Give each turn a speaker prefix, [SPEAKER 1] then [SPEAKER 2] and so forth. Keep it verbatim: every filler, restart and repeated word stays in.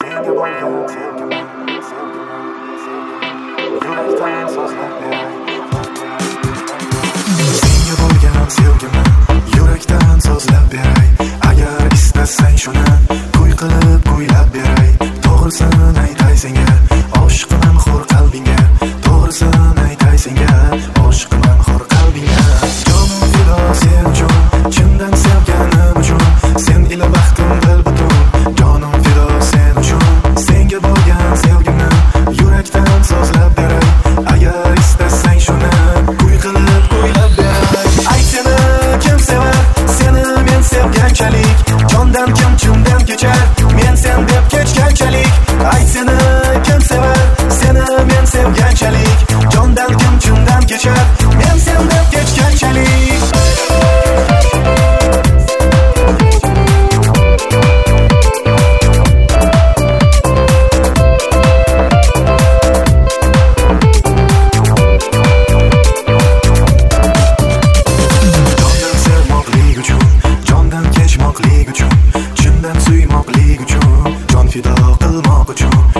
[SPEAKER 1] senga bo'lgan sevgimni yurakdan so'zlab beray. Senga bo'lgan sevgimni yurakdan so'zlab beray. Agar istasang shuni kuy qilib kuylab beray. To'g'risini aytay senga, oshiqman xor qalbingga. To'g'risini aytay senga, oshiqman xor qalbingga. Jonim fido sen uchun, chindan sevganim uchun. Sen ila baxtim dil butun. Jonim fido sen uchun, senga bo'lgan sevgimni yurakdan so'zlab beray. Agar istasang shuni kuy qilib kuylab beray. Ayt seni kim sevar, seni men sevganchalik. Jondan kim chindan kechar, men sen deb kechganchalik. Ayt seni kim sevar, seni men sevganchalik. Jondan kim chindan kechar, men sen deb kechganchalik. Jondan kechmoqlik uchun, chindan suymoqlik uchun, jon fido qilmoq uchun.